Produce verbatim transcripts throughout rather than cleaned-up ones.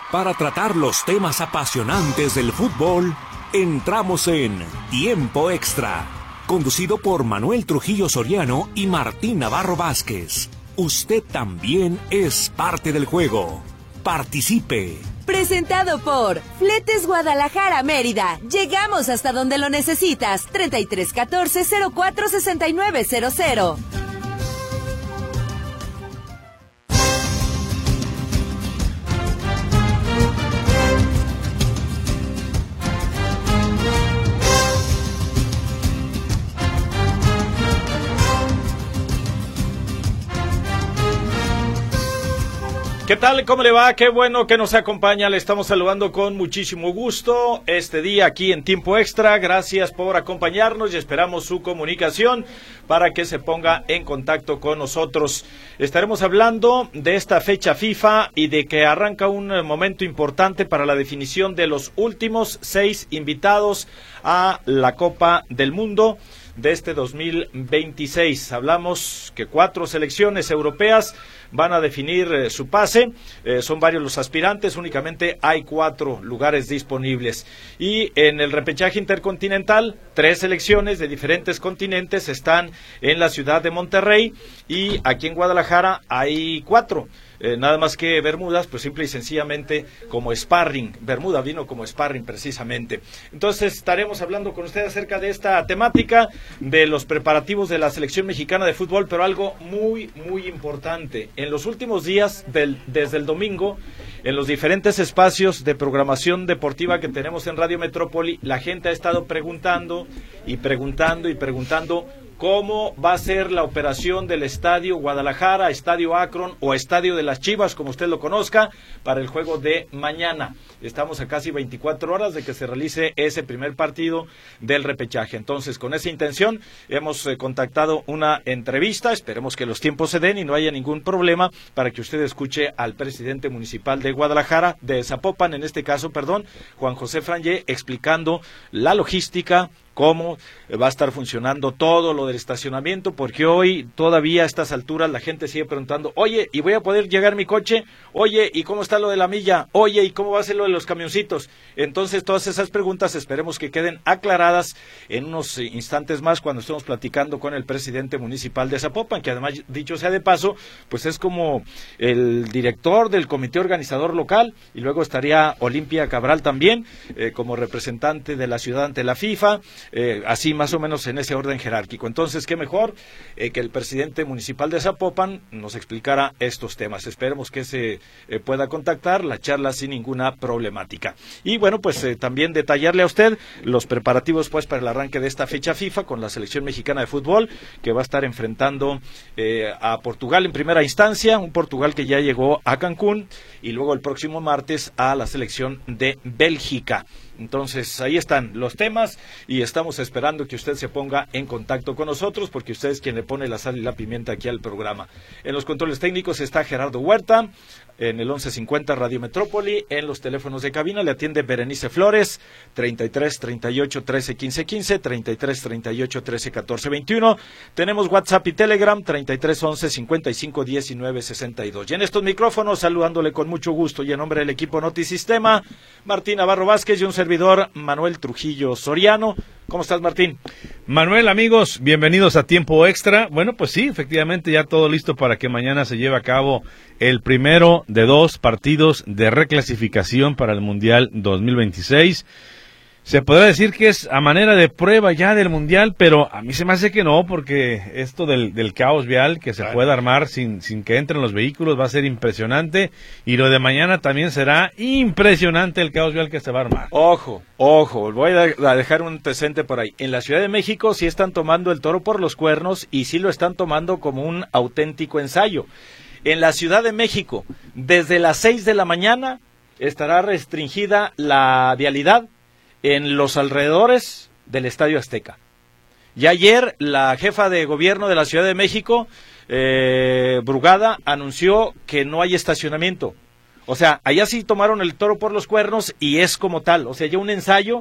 Para tratar los temas apasionantes del fútbol, entramos en Tiempo Extra, conducido por Manuel Trujillo Soriano y Martín Navarro Vázquez. Usted también es parte del juego. Participe. Presentado por Fletes Guadalajara Mérida. Llegamos hasta donde lo necesitas. treinta y tres catorce cero cuatro sesenta y nueve cero cero. ¿Qué tal? ¿Cómo le va? Qué bueno que nos acompaña. Le estamos saludando con muchísimo gusto este día aquí en Tiempo Extra. Gracias por acompañarnos y esperamos su comunicación para que se ponga en contacto con nosotros. Estaremos hablando de esta fecha FIFA y de que arranca un momento importante para la definición de los últimos seis invitados a la Copa del Mundo de este dos mil veintiséis. Hablamos que cuatro selecciones europeas van a definir eh, su pase, eh, son varios los aspirantes, únicamente hay cuatro lugares disponibles. Y en el repechaje intercontinental, tres selecciones de diferentes continentes están en la ciudad de Monterrey y aquí en Guadalajara hay cuatro. Eh, nada más que Bermudas, pues simple y sencillamente como sparring. Bermuda vino como sparring precisamente. Entonces estaremos hablando con ustedes acerca de esta temática, de los preparativos de la selección mexicana de fútbol, pero algo muy, muy importante. En los últimos días, del, desde el domingo, en los diferentes espacios de programación deportiva que tenemos en Radio Metrópoli, la gente ha estado preguntando y preguntando y preguntando cómo va a ser la operación del Estadio Guadalajara, Estadio Akron o Estadio de las Chivas, como usted lo conozca, para el juego de mañana. Estamos a casi veinticuatro horas de que se realice ese primer partido del repechaje. Entonces, con esa intención, hemos eh, contactado una entrevista. Esperemos que los tiempos se den y no haya ningún problema para que usted escuche al presidente municipal de Guadalajara, de Zapopan, en este caso, perdón, Juan José Frangé, explicando la logística, cómo va a estar funcionando todo lo del estacionamiento, porque hoy todavía a estas alturas la gente sigue preguntando, oye, ¿y voy a poder llegar mi coche? Oye, ¿y cómo está lo de la milla? Oye, ¿y cómo va a ser lo de los camioncitos? Entonces, todas esas preguntas esperemos que queden aclaradas en unos instantes más cuando estemos platicando con el presidente municipal de Zapopan, que además, dicho sea de paso, pues es como el director del comité organizador local, y luego estaría Olimpia Cabral también, eh, como representante de la ciudad ante la FIFA. Eh, así más o menos en ese orden jerárquico. Entonces, qué mejor eh, que el presidente municipal de Zapopan nos explicara estos temas. Esperemos que se eh, pueda contactar la charla sin ninguna problemática. Y bueno, pues eh, también detallarle a usted los preparativos pues para el arranque de esta fecha FIFA con la selección mexicana de fútbol, que va a estar enfrentando eh, a Portugal en primera instancia, un Portugal que ya llegó a Cancún, y luego el próximo martes a la selección de Bélgica. Entonces, ahí están los temas y estamos esperando que usted se ponga en contacto con nosotros, porque usted es quien le pone la sal y la pimienta aquí al programa. En los controles técnicos está Gerardo Huerta, en el once cincuenta Radio Metrópoli, en los teléfonos de cabina le atiende Berenice Flores, treinta y tres, treinta y ocho, trece, quince, quince, treinta y tres, treinta y ocho, trece, catorce, veintiuno. Tenemos WhatsApp y Telegram, treinta y tres, once, cincuenta y cinco, diecinueve, sesenta y dos. Y en estos micrófonos, saludándole con mucho gusto y en nombre del equipo Notisistema, Martín Navarro Vázquez y un servidor, Manuel Trujillo Soriano. ¿Cómo estás, Martín? Manuel, amigos, bienvenidos a Tiempo Extra. Bueno, pues sí, efectivamente ya todo listo para que mañana se lleve a cabo el primero de dos partidos de reclasificación para el Mundial dos mil veintiséis. Se podrá decir que es a manera de prueba ya del Mundial, pero a mí se me hace que no, porque esto del, del caos vial que se claro. puede armar sin, sin que entren los vehículos va a ser impresionante, y lo de mañana también será impresionante el caos vial que se va a armar. Ojo, ojo, voy a dejar un antecedente por ahí. En la Ciudad de México sí están tomando el toro por los cuernos y sí lo están tomando como un auténtico ensayo. En la Ciudad de México, desde las seis de la mañana estará restringida la vialidad en los alrededores del Estadio Azteca. Y ayer la jefa de gobierno de la Ciudad de México, eh, Brugada, anunció que no hay estacionamiento. O sea, allá sí tomaron el toro por los cuernos y es como tal. O sea, ya un ensayo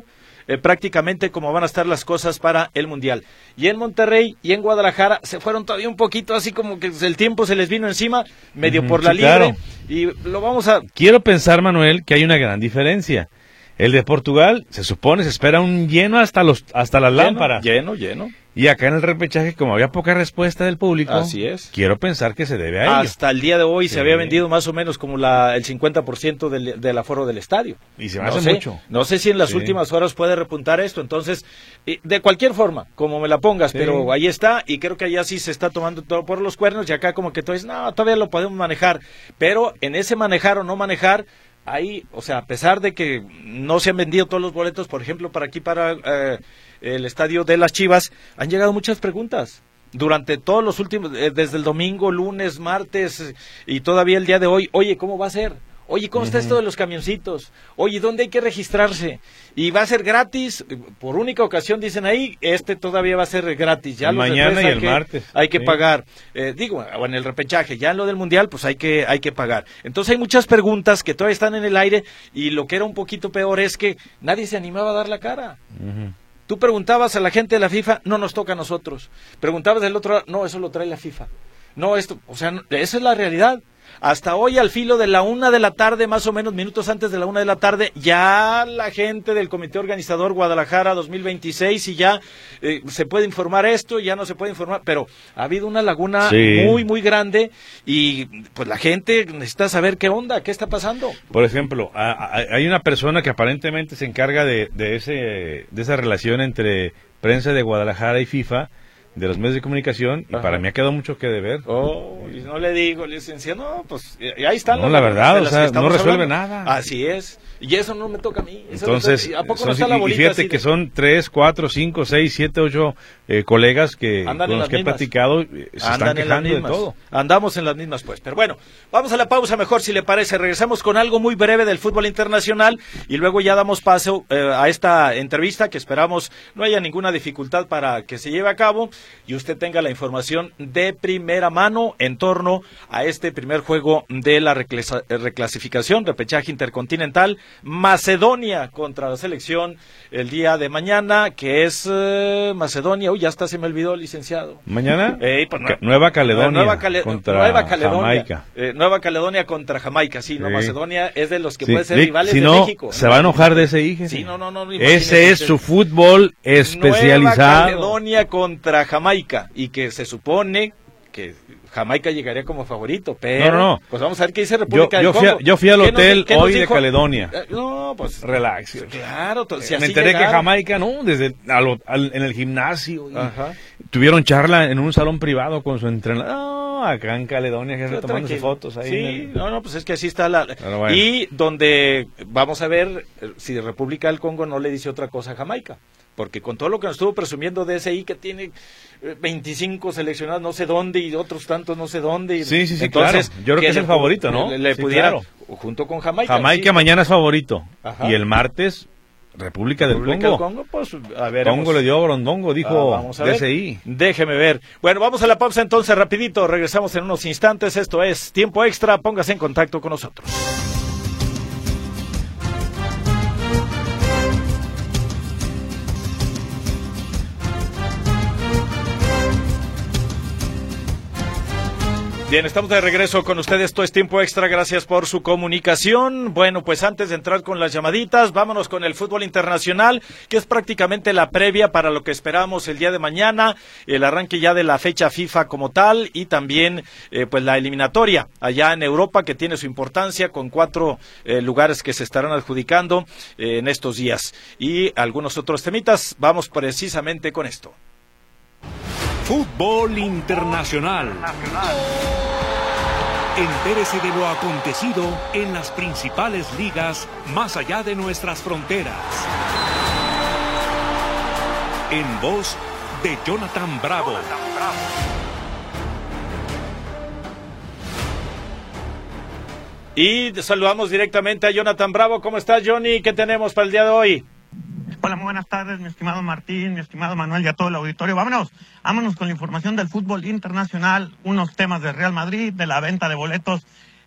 eh, prácticamente cómo van a estar las cosas para el Mundial. Y en Monterrey y en Guadalajara se fueron todavía un poquito así como que el tiempo se les vino encima, medio uh-huh, por la sí, libre, claro. Y lo vamos a... Quiero pensar, Manuel, que hay una gran diferencia. El de Portugal, se supone, se espera un lleno hasta los hasta las lleno, lámparas. Lleno, lleno. Y acá en el repechaje, como había poca respuesta del público, así es. Quiero pensar que se debe a ello. Hasta el día de hoy sí. Se había vendido más o menos como la, el cincuenta por ciento del, del aforo del estadio. Y se me no hace sé, mucho. No sé si en las sí. últimas horas puede repuntar esto. Entonces, de cualquier forma, como me la pongas, sí. pero ahí está. Y creo que allá sí se está tomando todo por los cuernos. Y acá como que tú dices, no, todavía lo podemos manejar. Pero en ese manejar o no manejar, ahí, o sea, a pesar de que no se han vendido todos los boletos, por ejemplo, para aquí, para eh, el estadio de las Chivas, han llegado muchas preguntas. Durante todos los últimos, eh, desde el domingo, lunes, martes y todavía el día de hoy, oye, ¿cómo va a ser? Oye, ¿cómo uh-huh. está esto de los camioncitos? Oye, ¿dónde hay que registrarse? Y va a ser gratis, por única ocasión dicen ahí, este todavía va a ser gratis. Ya mañana y el que, martes. Hay que sí. pagar. Eh, digo, o en el repechaje, ya en lo del Mundial, pues hay que, hay que pagar. Entonces hay muchas preguntas que todavía están en el aire y lo que era un poquito peor es que nadie se animaba a dar la cara. Uh-huh. Tú preguntabas a la gente de la FIFA, no nos toca a nosotros. Preguntabas del otro lado, no, eso lo trae la FIFA. No, esto, o sea, no, esa es la realidad. Hasta hoy, al filo de la una de la tarde, más o menos minutos antes de la una de la tarde, ya la gente del comité organizador Guadalajara dos mil veintiséis y ya eh, se puede informar esto, ya no se puede informar, pero ha habido una laguna sí. muy, muy grande y pues la gente necesita saber qué onda, qué está pasando. Por ejemplo, a, a, hay una persona que aparentemente se encarga de, de, ese, de esa relación entre prensa de Guadalajara y FIFA, de los medios de comunicación, y Ajá. para mí ha quedado mucho que deber. Oh, y no le digo, licenciado, no, pues ahí están. No, la verdad, o sea, no resuelve hablando. nada. Así es, y eso no me toca a mí. Eso Entonces, toca, ¿a poco son, no está la bolita y fíjate así que de... son tres, cuatro, cinco, seis, siete, ocho eh, colegas que Andan con los que mismas. he platicado eh, se Andan están quejando de todo. Andamos en las mismas, pues. Pero bueno, vamos a la pausa mejor, si le parece. Regresamos con algo muy breve del fútbol internacional y luego ya damos paso eh, a esta entrevista que esperamos no haya ninguna dificultad para que se lleve a cabo y usted tenga la información de primera mano en torno a este primer juego de la reclasa, reclasificación, repechaje intercontinental, Macedonia contra la selección el día de mañana, que es eh, Macedonia, uy, ya hasta se me olvidó, licenciado. ¿Mañana? Eh, pues, no, Nueva Caledonia Nueva, Cale contra Nueva Caledonia, Jamaica. Eh, Nueva Caledonia contra Jamaica, sí, sí. No, Macedonia es de los que sí. puede ser sí. rivales si de no, México. Se va a enojar de ese hijo. Sí, no, no, no, no ese es su fútbol especializado. Nueva Caledonia contra Jamaica, y que se supone que Jamaica llegaría como favorito, pero no, no, no. pues vamos a ver qué dice República yo, del yo Congo. Fui a, yo fui al hotel nos, hoy dijo? de Caledonia. No, pues relax. Claro, si me así enteré llegaron. que Jamaica, no, desde al, al, en el gimnasio. Ajá. Tuvieron charla en un salón privado con su entrenador. No, acá en Caledonia, que está tomándose fotos ahí. Sí, el... no, no, pues es que así está la. Bueno. Y donde vamos a ver si República del Congo no le dice otra cosa a Jamaica. Porque con todo lo que nos estuvo presumiendo de ese I que tiene veinticinco seleccionados no sé dónde y otros tantos no sé dónde. Y sí, sí, sí, entonces, claro. Yo creo que, que es el favorito, ¿no? Le, le sí, pudiera, claro. junto con Jamaica. Jamaica sí. mañana es favorito. Ajá. Y el martes, República del República Congo. Del Congo, pues, a ver. Congo le dio a Brondongo, dijo ah, vamos a ver. D C I. Déjeme ver. Bueno, vamos a la pausa entonces, rapidito. Regresamos en unos instantes. Esto es Tiempo Extra. Póngase en contacto con nosotros. Bien, estamos de regreso con ustedes, esto es Tiempo Extra, gracias por su comunicación. Bueno, pues antes de entrar con las llamaditas, vámonos con el fútbol internacional, que es prácticamente la previa para lo que esperamos el día de mañana, el arranque ya de la fecha FIFA como tal, y también eh, pues la eliminatoria allá en Europa, que tiene su importancia, con cuatro eh, lugares que se estarán adjudicando eh, en estos días, y algunos otros temitas. Vamos precisamente con esto. Fútbol internacional. Entérese de lo acontecido en las principales ligas más allá de nuestras fronteras. En voz de Jonathan Bravo. Y saludamos directamente a Jonathan Bravo. ¿Cómo estás, Johnny? ¿Qué tenemos para el día de hoy? Hola, muy buenas tardes, mi estimado Martín, mi estimado Manuel y a todo el auditorio. Vámonos, vámonos con la información del fútbol internacional, unos temas de Real Madrid, de la venta de boletos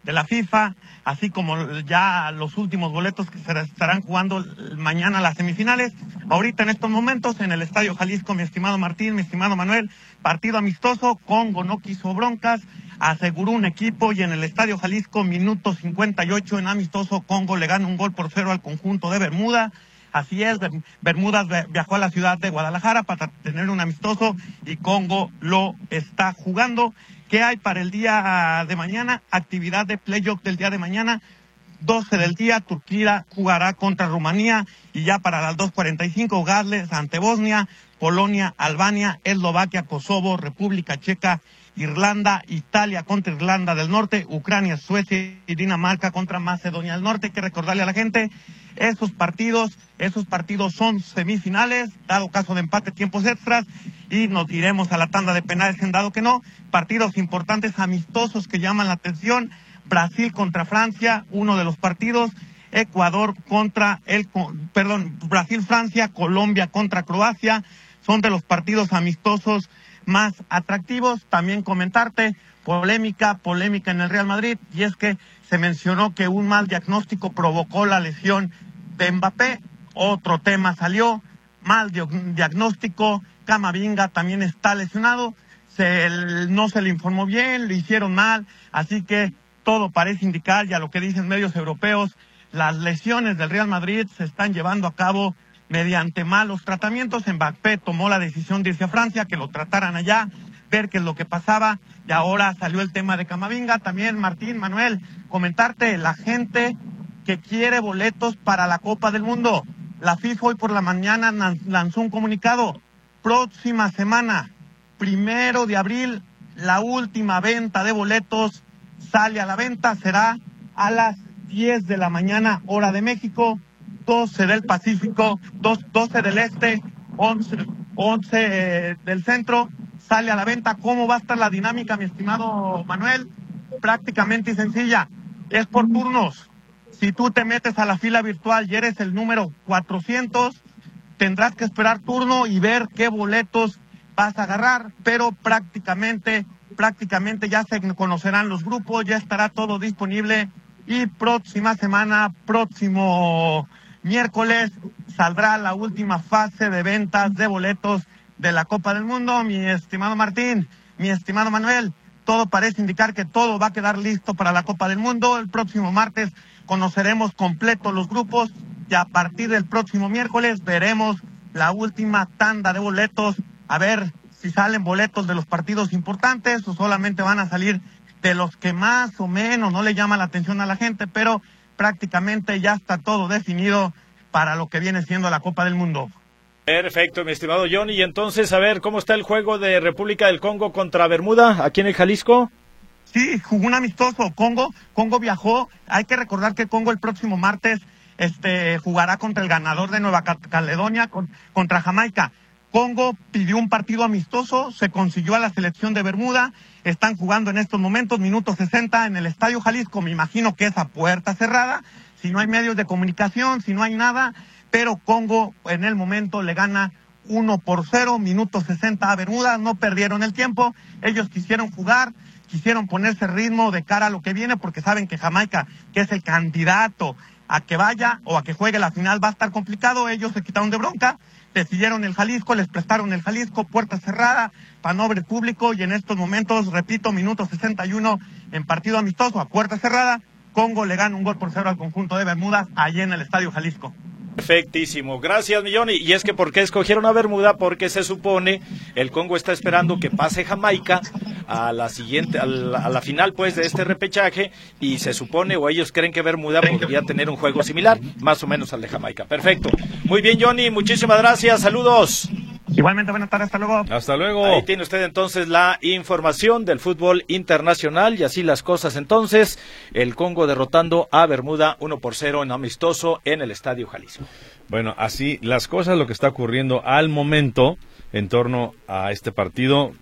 de la FIFA, así como ya los últimos boletos que se estarán jugando mañana las semifinales. Ahorita en estos momentos en el Estadio Jalisco, mi estimado Martín, mi estimado Manuel, partido amistoso, Congo no quiso broncas, aseguró un equipo y en el Estadio Jalisco, minuto cincuenta y ocho en amistoso, Congo le gana un gol por cero al conjunto de Bermuda. Así es, Bermudas viajó a la ciudad de Guadalajara para tener un amistoso y Congo lo está jugando. ¿Qué hay para el día de mañana? Actividad de playoff del día de mañana, doce del día, Turquía jugará contra Rumanía y ya para las dos cuarenta y cinco, Gales ante Bosnia, Polonia, Albania, Eslovaquia, Kosovo, República Checa, Irlanda, Italia contra Irlanda del Norte, Ucrania, Suecia y Dinamarca contra Macedonia del Norte. Hay que recordarle a la gente, esos partidos, esos partidos son semifinales, dado caso de empate, tiempos extras, y nos iremos a la tanda de penales en dado que no. Partidos importantes, amistosos que llaman la atención, Brasil contra Francia, uno de los partidos, Ecuador contra el, perdón, Brasil-Francia, Colombia contra Croacia, son de los partidos amistosos más atractivos. También comentarte, polémica, polémica en el Real Madrid, y es que se mencionó que un mal diagnóstico provocó la lesión de Mbappé. Otro tema salió, mal diagnóstico, Camavinga también está lesionado, se, no se le informó bien, lo hicieron mal, así que todo parece indicar, y a lo que dicen medios europeos, las lesiones del Real Madrid se están llevando a cabo mediante malos tratamientos. Mbappé tomó la decisión de irse a Francia, que lo trataran allá, ver qué es lo que pasaba, y ahora salió el tema de Camavinga. También, Martín, Manuel, comentarte, la gente que quiere boletos para la Copa del Mundo, la FIFA hoy por la mañana lanzó un comunicado, próxima semana, primero de abril, la última venta de boletos sale a la venta, será a las diez de la mañana, hora de México, doce del Pacífico, doce del Este, once, once eh, del Centro, sale a la venta. ¿Cómo va a estar la dinámica, mi estimado Manuel? Prácticamente sencilla, es por turnos. Si tú te metes a la fila virtual y eres el número cuatrocientos, tendrás que esperar turno y ver qué boletos vas a agarrar, pero prácticamente, prácticamente ya se conocerán los grupos, ya estará todo disponible, y próxima semana, próximo miércoles, saldrá la última fase de ventas de boletos de la Copa del Mundo. Mi estimado Martín, mi estimado Manuel, todo parece indicar que todo va a quedar listo para la Copa del Mundo. El próximo martes conoceremos completos los grupos y a partir del próximo miércoles veremos la última tanda de boletos, a ver si salen boletos de los partidos importantes o solamente van a salir de los que más o menos no le llama la atención a la gente, pero prácticamente ya está todo definido para lo que viene siendo la Copa del Mundo. Perfecto, mi estimado Johnny. Y entonces, a ver, ¿cómo está el juego de República del Congo contra Bermuda aquí en el Jalisco? Sí, jugó un amistoso. Congo, Congo viajó. Hay que recordar que Congo el próximo martes este, jugará contra el ganador de Nueva Caledonia, con, contra Jamaica. Congo pidió un partido amistoso, se consiguió a la selección de Bermuda, están jugando en estos momentos, minuto sesenta en el Estadio Jalisco, me imagino que es a puerta cerrada, si no hay medios de comunicación, si no hay nada, pero Congo en el momento le gana uno por cero, minuto sesenta a Bermuda, no perdieron el tiempo, ellos quisieron jugar, quisieron ponerse ritmo de cara a lo que viene, porque saben que Jamaica, que es el candidato a que vaya o a que juegue la final, va a estar complicado, ellos se quitaron de bronca, decidieron el Jalisco, les prestaron el Jalisco, puerta cerrada, para no ver público, y en estos momentos, repito, minuto sesenta y uno en partido amistoso a puerta cerrada, Congo le gana un gol por cero al conjunto de Bermudas, allí en el Estadio Jalisco. Perfectísimo, gracias Milloni. Y es que ¿por qué escogieron a Bermuda? Porque se supone el Congo está esperando que pase Jamaica a la siguiente, a la, a la final pues de este repechaje, y se supone o ellos creen que Bermuda podría tener un juego similar, más o menos al de Jamaica. Perfecto, muy bien Johnny, muchísimas gracias, saludos. Igualmente, buenas tardes, hasta luego. Hasta luego. Ahí tiene usted entonces la información del fútbol internacional, y así las cosas entonces, el Congo derrotando a Bermuda uno por cero en amistoso en el Estadio Jalisco. Bueno, así las cosas, lo que está ocurriendo al momento en torno a este partido,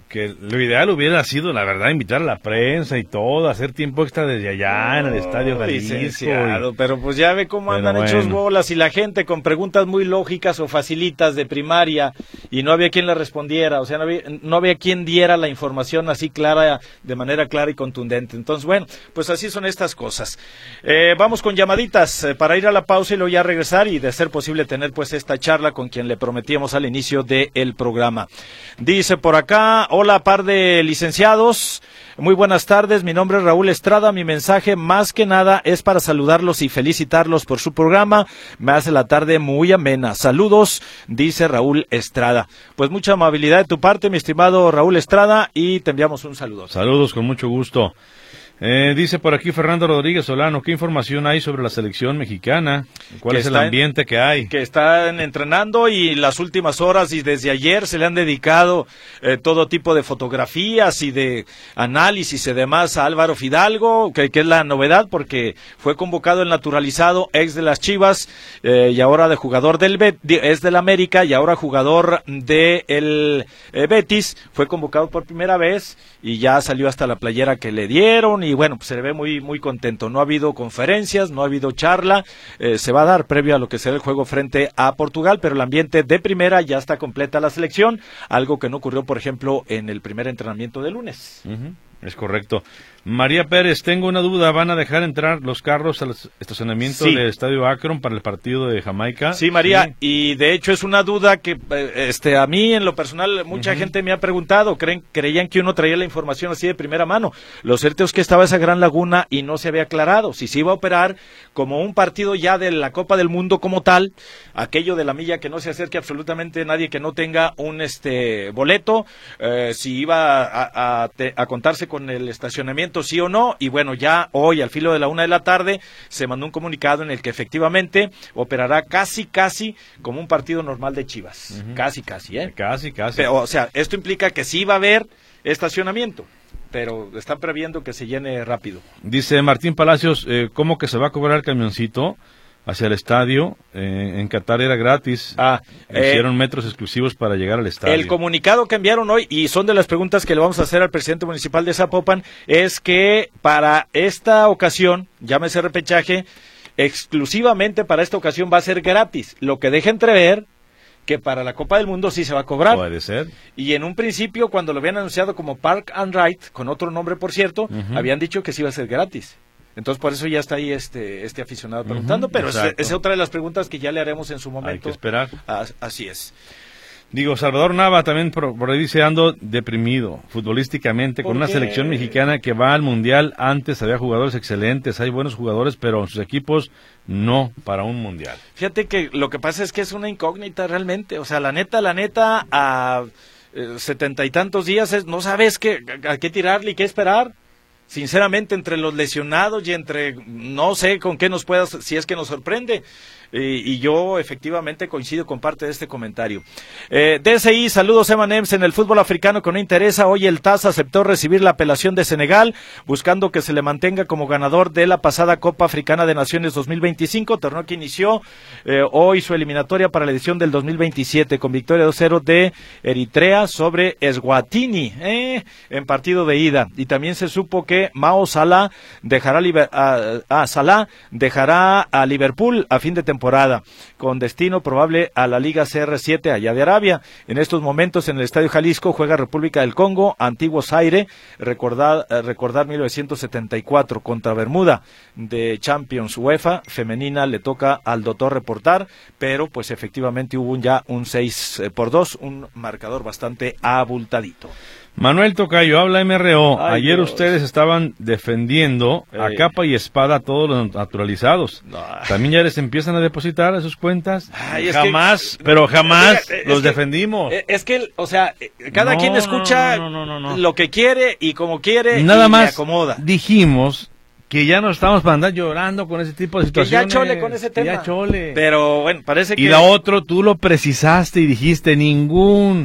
que lo ideal hubiera sido, la verdad, invitar a la prensa y todo, hacer tiempo extra desde allá en el Estadio Jalisco. Y... Pero pues ya ve cómo andan bueno. hechos bolas y la gente con preguntas muy lógicas o facilitas de primaria y no había quien le respondiera, o sea, no había, no había quien diera la información así clara, de manera clara y contundente. Entonces, bueno, pues así son estas cosas. Eh, vamos con llamaditas eh, para ir a la pausa y luego ya regresar y de ser posible tener pues esta charla con quien le prometíamos al inicio del programa. Dice por acá, hola par de licenciados, muy buenas tardes, mi nombre es Raúl Estrada, mi mensaje más que nada es para saludarlos y felicitarlos por su programa, me hace la tarde muy amena, saludos, dice Raúl Estrada. Pues mucha amabilidad de tu parte, mi estimado Raúl Estrada, y te enviamos un saludo. Saludos, con mucho gusto. Eh, dice por aquí Fernando Rodríguez Solano, ¿qué información hay sobre la selección mexicana? ¿Cuál es el ambiente que hay? Que están entrenando y las últimas horas y desde ayer se le han dedicado eh, todo tipo de fotografías y de análisis y demás a Álvaro Fidalgo, que, que es la novedad porque fue convocado el naturalizado ex de las Chivas eh, y ahora de jugador del Bet, es del América y ahora jugador del de eh, Betis, fue convocado por primera vez y ya salió hasta la playera que le dieron y bueno, pues se le ve muy muy contento. No ha habido conferencias, no ha habido charla, eh, se va a dar previo a lo que será el juego frente a Portugal, pero el ambiente de primera ya está completa la selección, algo que no ocurrió, por ejemplo, en el primer entrenamiento de lunes. Uh-huh. Es correcto. María Pérez, tengo una duda, ¿van a dejar entrar los carros al estacionamiento sí. del Estadio Akron para el partido de Jamaica? Sí, María, sí. Y de hecho es una duda que este a mí en lo personal mucha uh-huh. gente me ha preguntado, creen creían que uno traía la información así de primera mano. Lo cierto es que estaba esa gran laguna y no se había aclarado si se iba a operar como un partido ya de la Copa del Mundo como tal, aquello de la milla que no se acerque absolutamente nadie que no tenga un este boleto, eh, si iba a, a, a contarse con el estacionamiento sí o no, y bueno, ya hoy al filo de la una de la tarde se mandó un comunicado en el que efectivamente operará casi casi como un partido normal de Chivas, uh-huh. casi casi, ¿eh? Casi casi. Pero, o sea, esto implica que sí va a haber estacionamiento, pero están previendo que se llene rápido. Dice Martín Palacios, eh, ¿cómo que se va a cobrar el camioncito hacia el estadio? Eh, en Qatar era gratis. Ah, hicieron eh, metros exclusivos para llegar al estadio. El comunicado que enviaron hoy, y son de las preguntas que le vamos a hacer al presidente municipal de Zapopan, es que para esta ocasión, llámese repechaje, exclusivamente para esta ocasión va a ser gratis, lo que deja entrever que para la Copa del Mundo sí se va a cobrar. Puede ser. Y en un principio, cuando lo habían anunciado como Park and Ride, con otro nombre por cierto, uh-huh. habían dicho que sí iba a ser gratis. Entonces por eso ya está ahí este este aficionado preguntando, uh-huh, pero esa es otra de las preguntas que ya le haremos en su momento. Hay que esperar. A, así es. Digo, Salvador Nava también por, por ahí dice, ando deprimido futbolísticamente con una selección mexicana que va al Mundial. Antes había jugadores excelentes, hay buenos jugadores, pero en sus equipos no para un Mundial. Fíjate que lo que pasa es que es una incógnita realmente, o sea, la neta, la neta, a setenta y tantos días es, no sabes qué, a qué tirarle y qué esperar. Sinceramente, entre los lesionados y entre, no sé con qué nos puedas, si es que nos sorprende. Y, y yo efectivamente coincido con parte de este comentario. Eh, D S I, saludos Emanems. En el fútbol africano que no interesa, hoy el T A S aceptó recibir la apelación de Senegal, buscando que se le mantenga como ganador de la pasada Copa Africana de Naciones dos mil veinticinco, torneo que inició eh, hoy su eliminatoria para la edición del dos mil veintisiete, con victoria dos cero de Eritrea sobre Eswatini, eh, en partido de ida. Y también se supo que Mao Salah dejará, liber, a, a Salah dejará a Liverpool a fin de temporada, con destino probable a la Liga C R siete allá de Arabia. En estos momentos en el Estadio Jalisco juega República del Congo, Antiguo Zaire, recordar, eh, recordar mil novecientos setenta y cuatro contra Bermuda de Champions UEFA femenina, le toca al doctor reportar, pero pues efectivamente hubo un, ya un seis por dos, un marcador bastante abultadito. Manuel Tocayo, habla M R O. Ay, Ayer Dios. Ustedes estaban defendiendo Ey. a capa y espada a todos los naturalizados. No. ¿También ya les empiezan a depositar a sus cuentas? Ay, jamás, que, pero jamás es los que, defendimos. Es que, o sea, cada no, quien escucha no, no, no, no, no. lo que quiere y como quiere Nada y más le acomoda. Dijimos que ya no estamos para andar llorando con ese tipo de situaciones. Que ya chole con ese tema. Ya chole. Pero bueno, parece que... Y la otro, tú lo precisaste y dijiste, ningún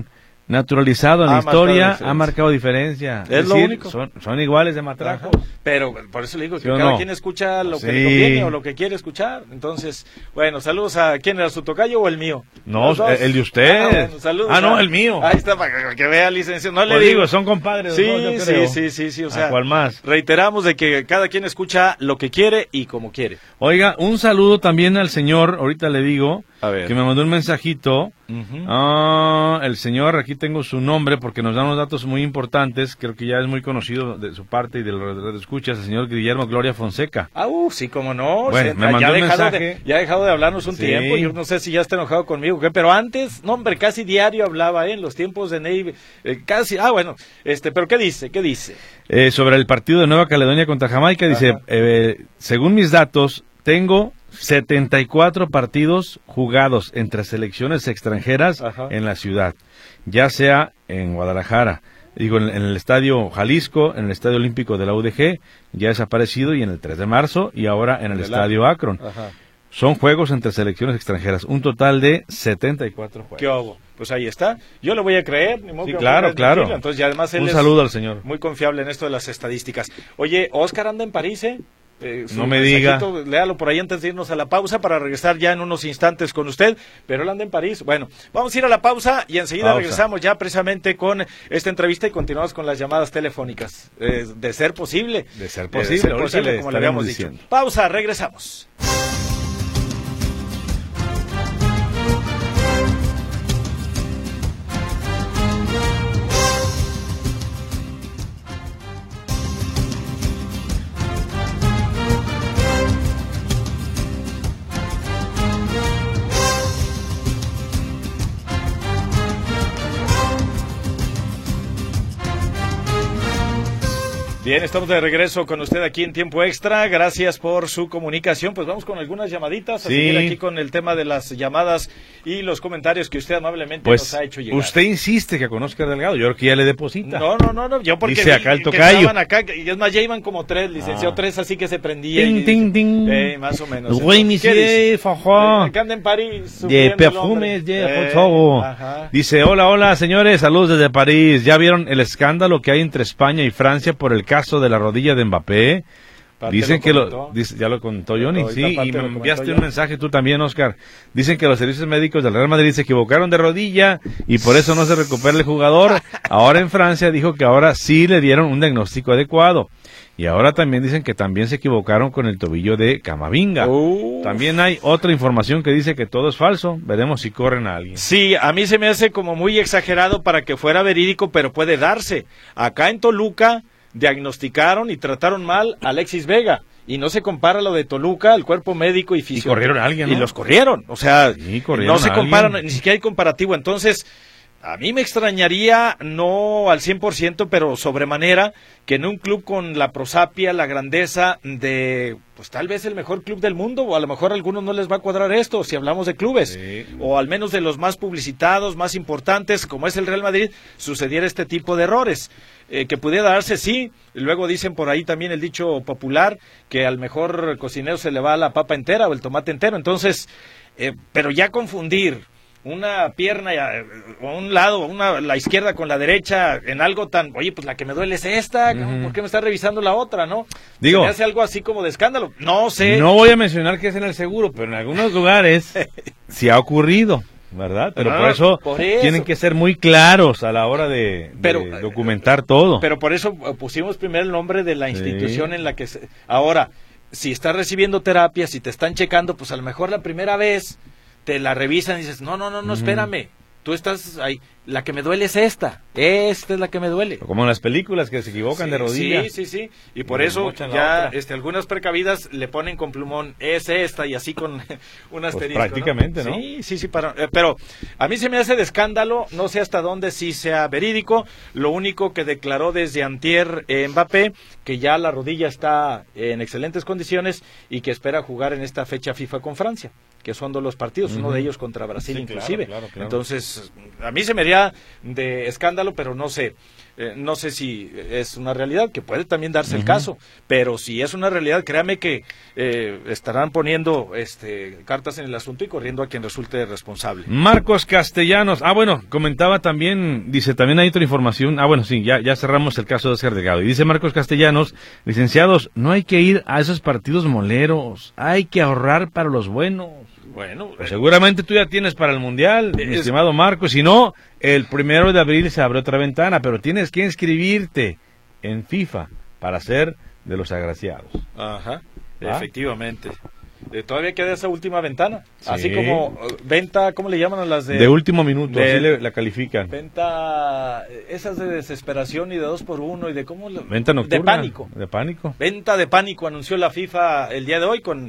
naturalizado en Ha la historia, marcado ha marcado diferencia. Es, Es lo decir, único. Son, son iguales de matrajo. Ajá. Pero por eso le digo que ¿Sí o cada no? quien escucha lo Sí. que le conviene o lo que quiere escuchar. Entonces, bueno, saludos a quién era, su tocayo o el mío. No, Los dos. el de usted. Ah, bueno, saludos Ah, no, a- el mío. Ahí está, para que vea, licenciado. No le Pues digo. digo, son compadres. Sí, los dos, yo sí, creo. sí, sí, sí, o ¿A sea, cuál más? reiteramos de que cada quien escucha lo que quiere y como quiere. Oiga, un saludo también al señor, ahorita le digo, A ver. que me mandó un mensajito. Ujú. Ah, el señor, aquí tengo su nombre porque nos da unos datos muy importantes, creo que ya es muy conocido de su parte y de los de escuchas, el señor Guillermo Gloria Fonseca. Ah, uh, sí, como no. Bueno, Se- me ya, mandó ha un dejado mensaje. de, ya ha dejado de hablarnos un Sí. tiempo. Yo no sé si ya está enojado conmigo, ¿qué? Pero antes, no, hombre, casi diario hablaba, ¿eh? En los tiempos de Ney, eh, casi. Ah, bueno, este, pero ¿qué dice? ¿Qué dice? Eh, sobre el partido de Nueva Caledonia contra Jamaica, dice, Ajá. eh, según mis datos, tengo setenta y cuatro partidos jugados entre selecciones extranjeras Ajá. en la ciudad, ya sea en Guadalajara, digo, en, en el Estadio Jalisco, en el Estadio Olímpico de la U D G, ya desaparecido, y en el tres de marzo, y ahora en el El Estadio Akron. Ajá. Son juegos entre selecciones extranjeras, un total de setenta y cuatro juegos. ¿Qué hago? Pues ahí está. Yo le voy a creer. Ni modo Sí, que me claro, pueda claro. desmentirlo. Entonces, y además él Un es saludo al señor. muy confiable en esto de las estadísticas. Oye, Oscar anda en París, ¿eh? Eh, su No me diga. mensajito, léalo por ahí antes de irnos a la pausa para regresar ya en unos instantes con usted, pero él anda en París. Bueno, vamos a ir a la pausa y enseguida Pausa. regresamos ya precisamente con esta entrevista y continuamos con las llamadas telefónicas. Eh, de ser posible. De ser Eh, posible, ahorita le como le estaremos habíamos dicho. diciendo. Pausa, regresamos. Bien, estamos de regreso con usted aquí en Tiempo Extra. Gracias por su comunicación. Pues vamos con algunas llamaditas a Sí. seguir aquí con el tema de las llamadas y los comentarios que usted amablemente Pues nos ha hecho llegar. usted insiste que conozca a Delgado, yo creo que ya le deposita. No, no, no, no, yo porque Dice vi acá el que tocayo. estaban acá, y es más, ya iban como tres, licenciado, Ah. tres así que se prendían. Ting, y- ting, ting. Eh, más o menos. Oui, Entonces, ¿qué monsieur, dice? Fajón. Eh, que anda en París. De sufriendo el perfumes, hombre. de Eh, todo. ajá. Dice, hola, hola, señores, saludos desde París. ¿Ya vieron el escándalo que hay entre España y Francia por el caso de la rodilla de Mbappé? Parte Dicen lo que lo, comentó. dice- ya lo contó Johnny, Ahorita sí, parte y lo me comentó enviaste un ya. mensaje tú también, Oscar. Dicen que los servicios médicos del Real Madrid se equivocaron de rodilla y por eso no se recupera el jugador. Ahora en Francia dijo que ahora sí le dieron un diagnóstico adecuado. Y ahora también dicen que también se equivocaron con el tobillo de Camavinga. Uh. También hay otra información que dice que todo es falso. Veremos si corren a alguien. Sí, a mí se me hace como muy exagerado para que fuera verídico, pero puede darse. Acá en Toluca diagnosticaron y trataron mal a Alexis Vega. Y no se compara lo de Toluca, el cuerpo médico y físico. corrieron a alguien, ¿no? Y los corrieron. O sea, Sí, corrieron no se a comparan, alguien. ni siquiera hay comparativo. Entonces, a mí me extrañaría, no al cien por ciento, pero sobremanera, que en un club con la prosapia, la grandeza de, pues tal vez el mejor club del mundo, o a lo mejor a algunos no les va a cuadrar esto, si hablamos de clubes, Sí. o al menos de los más publicitados, más importantes, como es el Real Madrid, sucediera este tipo de errores. Eh, que pudiera darse, sí. Luego dicen por ahí también el dicho popular que al mejor cocinero se le va la papa entera o el tomate entero. Entonces, eh, pero ya confundir una pierna eh, o un lado, una, la izquierda con la derecha en algo tan, oye, pues la que me duele es esta, Ujú. ¿por qué me está revisando la otra, no? Digo, Se me hace algo así como de escándalo. No sé. no voy a mencionar que es en el seguro, pero en algunos lugares sí ha ocurrido, ¿verdad? Pero Ah, por, eso por eso. tienen que ser muy claros a la hora de, de Pero, documentar todo. Pero por eso eh, pusimos primero el nombre de la Sí. institución en la que se... Ahora, si estás recibiendo terapia, si te están checando, pues a lo mejor la primera vez te la revisan y dices, no, no, no, no, Ujú. espérame, tú estás ahí, la que me duele es esta, esta es la que me duele. Como en las películas que se equivocan Sí, de rodilla. Sí, sí, sí. Y por Y eso mochan la ya otra. este, algunas precavidas le ponen con plumón, es esta, y así con un asterisco. Pues prácticamente, ¿no? Sí, sí, sí. Para, eh, pero a mí se me hace de escándalo, no sé hasta dónde sí sea verídico. Lo único que declaró desde antier eh, Mbappé, que ya la rodilla está en excelentes condiciones y que espera jugar en esta fecha FIFA con Francia, que son dos los partidos, uno Ujú. de ellos contra Brasil Sí, claro, inclusive. claro, claro. Entonces, a mí se me haría sería de escándalo, pero no sé. Eh, no sé si es una realidad, que puede también darse uh-huh. el caso, pero si es una realidad, créame que eh, estarán poniendo este, cartas en el asunto y corriendo a quien resulte responsable. Marcos Castellanos, ah bueno, comentaba también, dice, también hay otra información, ah bueno, sí, ya, ya cerramos el caso de Oscar Delgado, y dice Marcos Castellanos, licenciados, no hay que ir a esos partidos moleros, hay que ahorrar para los buenos. Bueno, pues seguramente tú ya tienes para el Mundial, es... mi estimado Marcos, si no, el primero de abril se abre otra ventana, pero tienes que inscribirte en FIFA para ser de los agraciados. Ajá, ¿ah? Efectivamente. Eh, todavía queda esa última ventana, sí. Así como uh, venta, ¿cómo le llaman a las de...? De último minuto, de, así le, la califican. Venta, esas de desesperación y de dos por uno y de cómo... Lo, venta nocturna. De pánico. De pánico. Venta de pánico, anunció la FIFA el día de hoy con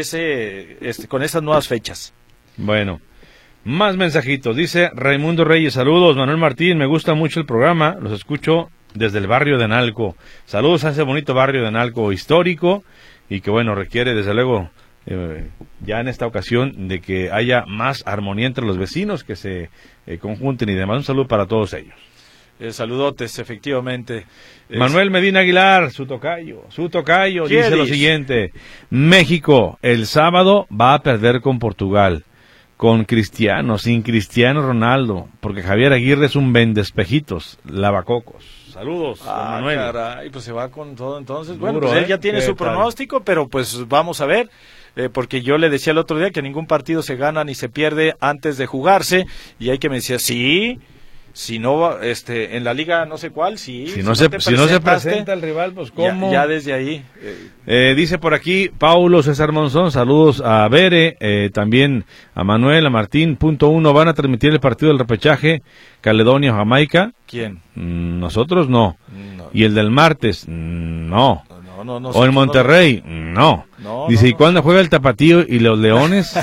ese, este, con esas nuevas fechas. Bueno, más mensajitos. Dice Raimundo Reyes, saludos, Manuel Martín, me gusta mucho el programa, los escucho desde el barrio de Analco. Saludos a ese bonito barrio de Analco histórico y que bueno, requiere desde luego... Eh, ya en esta ocasión de que haya más armonía entre los vecinos, que se eh, conjunten y demás. Un saludo para todos ellos. Eh, saludotes, efectivamente. Manuel Medina Aguilar, su tocayo, su tocayo, dice, dice lo siguiente: México el sábado va a perder con Portugal, con Cristiano, sin Cristiano Ronaldo, porque Javier Aguirre es un vendespejitos, lavacocos. Saludos, ah, Manuel. Caray, pues se va con todo entonces. Duro, bueno, pues él ¿eh? ya tiene su pronóstico, tal? Pero pues vamos a ver. Eh, porque yo le decía el otro día que ningún partido se gana ni se pierde antes de jugarse, y hay que me decía, sí, si no, este, en la liga no sé cuál, sí. Si no, si se, no, si no se presenta el rival, pues cómo. Ya, ya desde ahí. Eh. Eh, dice por aquí Paulo César Monzón, saludos a Bere, eh, también a Manuel, a Martín, punto uno, van a transmitir el partido del repechaje, Caledonia, Jamaica. ¿Quién? Mm, nosotros no. no. Y el del martes, no. No, no, no, o en Monterrey, no. no Dice, no, ¿y cuándo juega el Tapatío y los Leones?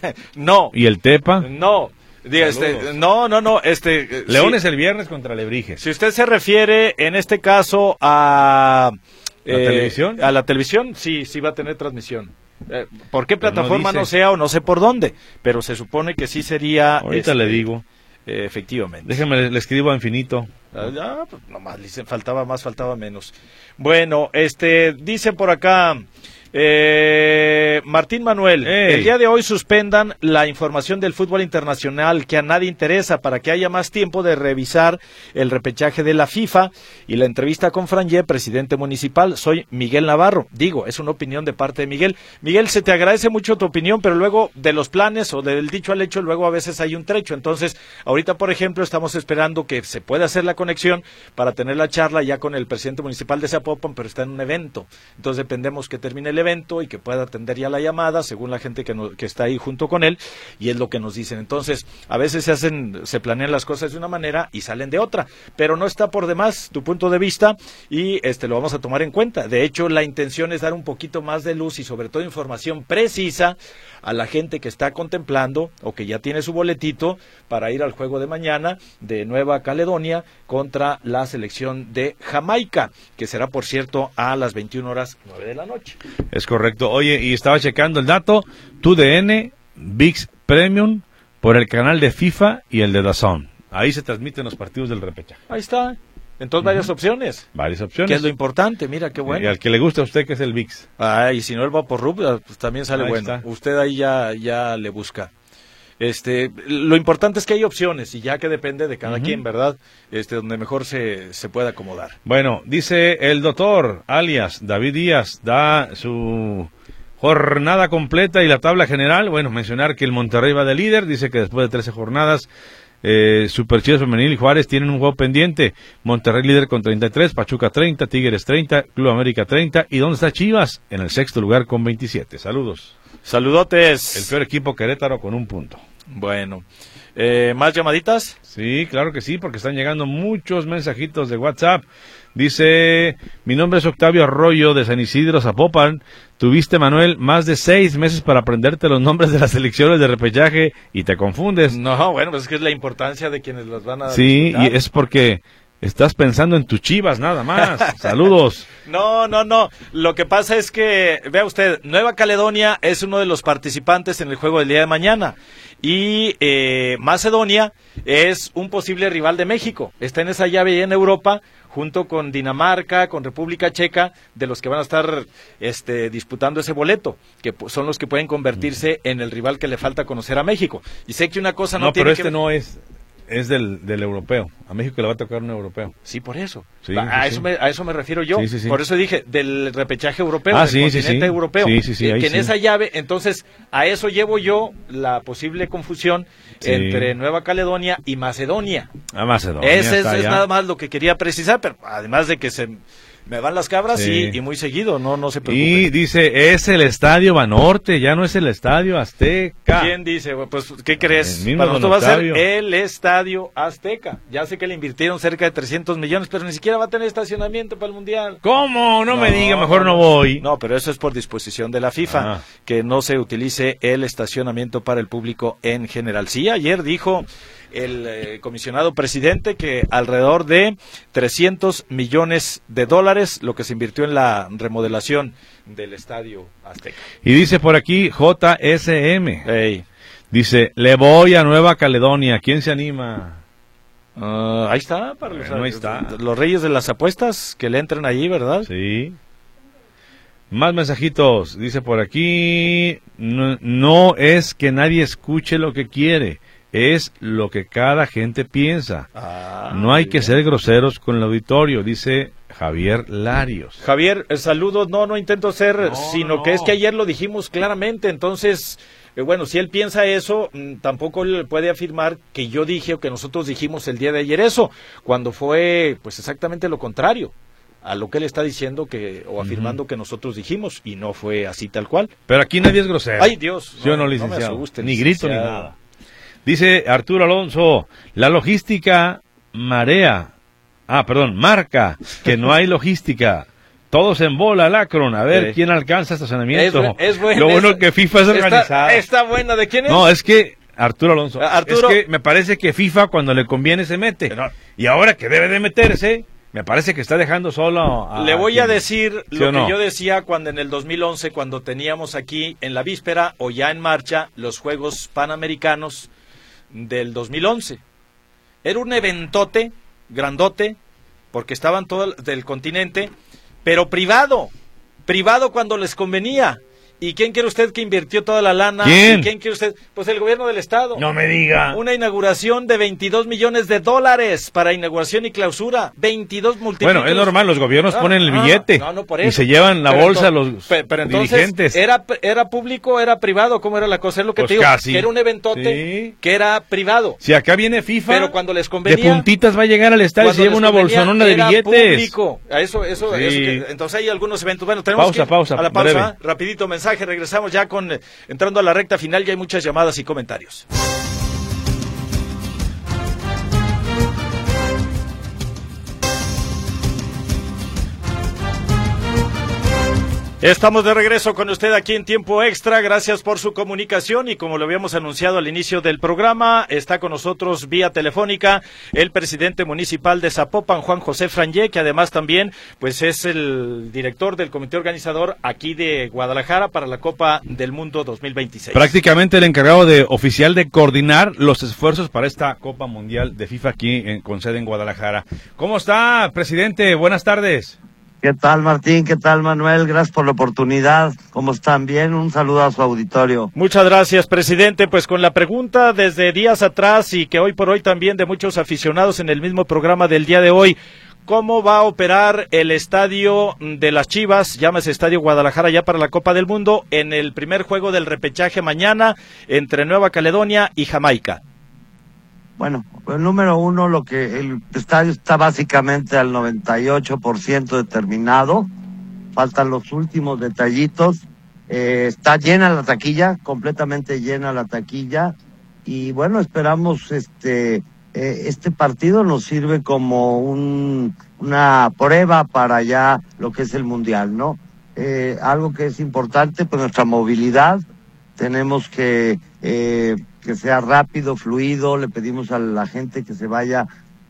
No. ¿Y el Tepa? No. Diga, este, no, no, no, este... Leones sí. El viernes contra Alebrijes. Si usted se refiere, en este caso, a... ¿La eh, televisión? A la televisión, sí, sí va a tener transmisión. Eh, ¿Por qué pero plataforma no, no sea o no sé por dónde? Pero se supone que sí sería... Ahorita este, le digo. Eh, efectivamente. Déjeme, le, le escribo a infinito. Ah, ya, pues, nomás, dicen, faltaba más, faltaba menos. Bueno, este, dice por acá... Eh, Martín Manuel, hey. El día de hoy suspendan la información del fútbol internacional que a nadie interesa para que haya más tiempo de revisar el repechaje de la FIFA y la entrevista con Franje, presidente municipal. Soy Miguel Navarro. Digo, es una opinión de parte de Miguel. Miguel, se te agradece mucho tu opinión, pero luego de los planes o del dicho al hecho, luego a veces hay un trecho. Entonces, ahorita, por ejemplo, estamos esperando que se pueda hacer la conexión para tener la charla ya con el presidente municipal de Zapopan, pero está en un evento. Entonces, dependemos que termine el evento y que pueda atender ya la llamada según la gente que, no, que está ahí junto con él, y es lo que nos dicen. Entonces, a veces se hacen, se planean las cosas de una manera y salen de otra, pero no está por demás tu punto de vista y este lo vamos a tomar en cuenta. De hecho, la intención es dar un poquito más de luz y sobre todo información precisa a la gente que está contemplando o que ya tiene su boletito para ir al juego de mañana de Nueva Caledonia contra la selección de Jamaica, que será, por cierto, a las veintiuna horas nueve de la noche. Es correcto. Oye, y estaba checando el dato, T U D N, ViX Premium, por el canal de FIFA y el de DAZN. Ahí se transmiten los partidos del repechaje. Ahí está. Entonces, varias uh-huh. opciones. Varias opciones. Que es lo importante, mira, qué bueno. Y al que le gusta a usted, que es el ViX. Ah, y si no el Vaporub, pues también sale ahí bueno. Está. Usted ahí ya, ya le busca. Este, lo importante es que hay opciones y ya que depende de cada uh-huh. quien, ¿verdad? Este, donde mejor se, se pueda acomodar. Bueno, dice el doctor, alias David Díaz, da su jornada completa y la tabla general. Bueno, mencionar que el Monterrey va de líder, dice que después de trece jornadas, eh, Super Chivas Femenil y Juárez tienen un juego pendiente. Monterrey líder con treinta y tres, Pachuca treinta, Tigres treinta, Club América treinta. ¿Y dónde está Chivas? En el sexto lugar con veintisiete. Saludos. Saludotes. El peor equipo, Querétaro, con un punto. Bueno, eh, ¿más llamaditas? Sí, claro que sí, porque están llegando muchos mensajitos de WhatsApp. Dice, mi nombre es Octavio Arroyo de San Isidro, Zapopan. Tuviste, Manuel, más de seis meses para aprenderte los nombres de las selecciones de repechaje y te confundes. No, bueno, pues es que es la importancia de quienes las van a... Sí, disfrutar. Y es porque Estás pensando en tus Chivas nada más. Saludos. No, no, no. Lo que pasa es que, vea usted, Nueva Caledonia es uno de los participantes en el juego del día de mañana. Y eh, Macedonia es un posible rival de México. Está en esa llave ahí en Europa, junto con Dinamarca, con República Checa, de los que van a estar este, disputando ese boleto, que son los que pueden convertirse en el rival que le falta conocer a México. Y sé que una cosa no, no tiene pero este que... no es... Es del, del europeo. A México le va a tocar un europeo. Sí, por eso. Sí, a, sí, eso sí. Me, a eso me refiero yo. Sí, sí, sí. Por eso dije, del repechaje europeo, ah, del sí, continente sí, sí. europeo. Sí, sí, sí, que ahí en sí. esa llave, entonces, a eso llevo yo la posible confusión sí. entre Nueva Caledonia y Macedonia. Ah, Macedonia. Ese es, está es ya. nada más lo que quería precisar, pero además de que se... me van las cabras sí. y, y muy seguido, no, no se preocupe. Y dice, es el Estadio Banorte, ya no es el Estadio Azteca. ¿Quién dice? Pues, ¿qué crees? El mismo Para nosotros va a ser Octavio. el Estadio Azteca. Ya sé que le invirtieron cerca de trescientos millones, pero ni siquiera va a tener estacionamiento para el Mundial. ¿Cómo? No, no me diga, mejor no, no voy. No, pero eso es por disposición de la FIFA, ah. que no se utilice el estacionamiento para el público en general. Sí, ayer dijo el eh, comisionado presidente que alrededor de trescientos millones de dólares lo que se invirtió en la remodelación del Estadio Azteca. Y dice por aquí J S M. Hey. Dice, le voy a Nueva Caledonia. ¿Quién se anima? Uh, ahí está, para los, bueno, ahí está. los reyes de las apuestas que le entren ahí, ¿verdad? Sí. Más mensajitos. Dice por aquí, no, no es que nadie escuche lo que quiere, es lo que cada gente piensa. Ah, no hay bien. que ser groseros con el auditorio, dice Javier Larios. Javier, eh, saludos. No, no intento ser, No, sino no. que es que ayer lo dijimos claramente. Entonces, eh, bueno, si él piensa eso, mm, tampoco él puede afirmar que yo dije o que nosotros dijimos el día de ayer eso, cuando fue pues exactamente lo contrario a lo que él está diciendo que o afirmando uh-huh. que nosotros dijimos, y no fue así tal cual. Pero aquí nadie es grosero. Ay, Dios. ¿Sí o no, no, licenciado? no me asuste, ni licenciado. grito ni nada. Dice Arturo Alonso, la logística marea, ah, perdón, marca que no hay logística. Todos en bola, Lacron, a ver Sí. quién alcanza estacionamiento. Es, es bueno, Lo bueno es, que FIFA es organizada. Está, está buena, ¿de quién es? No, es que Arturo Alonso, Arturo, es que me parece que FIFA cuando le conviene se mete. No. Y ahora que debe de meterse, me parece que está dejando solo a... Le voy a quien, decir ¿sí lo o no? que yo decía cuando en el dos mil once, cuando teníamos aquí en la víspera o ya en marcha los Juegos Panamericanos del dos mil once. Era un eventote, grandote, porque estaban todos del continente, pero privado, privado cuando les convenía. ¿Y quién quiere usted que invirtió toda la lana? ¿Quién? ¿Y quién quiere usted? Pues el gobierno del estado. No me diga. Una inauguración de veintidós millones de dólares para inauguración y clausura. veintidós multiplicos. Bueno, es normal, los gobiernos Ah, ponen el ah, billete no, no, por y eso. se llevan la Pero bolsa entonces- los pe- pero entonces, dirigentes. ¿era, ¿Era público o era privado? ¿Cómo era la cosa? Es lo que Pues te digo. casi. Que era un eventote Sí. que era privado. Si acá viene FIFA, Pero cuando les de convenía... puntitas va a llegar al estadio y se cuando lleva les una convenía, bolsonona de era billetes. público. A Eso, eso, Sí. eso que- entonces hay algunos eventos. Bueno, tenemos Pausa, que pausa, a la pausa. breve. ¿eh? Rapidito mensaje. Regresamos ya con eh, entrando a la recta final. Ya hay muchas llamadas y comentarios. Estamos de regreso con usted aquí en Tiempo Extra. Gracias por su comunicación y como lo habíamos anunciado al inicio del programa, está con nosotros vía telefónica el presidente municipal de Zapopan, Juan José Frangé, que además también pues es el director del comité organizador aquí de Guadalajara para la Copa del Mundo dos mil veintiséis. Prácticamente el encargado de oficial de coordinar los esfuerzos para esta Copa Mundial de FIFA aquí en, con sede en Guadalajara. ¿Cómo está, presidente? Buenas tardes. ¿Qué tal, Martín? ¿Qué tal, Manuel? Gracias por la oportunidad. ¿Cómo están? Bien. Un saludo a su auditorio. Muchas gracias, presidente. Pues con la pregunta desde días atrás y que hoy por hoy también de muchos aficionados en el mismo programa del día de hoy, ¿cómo va a operar el estadio de las Chivas, llámese Estadio Guadalajara ya para la Copa del Mundo, en el primer juego del repechaje mañana entre Nueva Caledonia y Jamaica? Bueno, pues número uno, lo que el estadio está básicamente al noventa y ocho por ciento determinado. Faltan los últimos detallitos. Eh, está llena la taquilla, completamente llena la taquilla. Y bueno, esperamos este eh, este partido nos sirve como un una prueba para ya lo que es el Mundial, ¿no? Eh, algo que es importante, pues nuestra movilidad. Tenemos que... Eh, que sea rápido, fluido, le pedimos a la gente que se vaya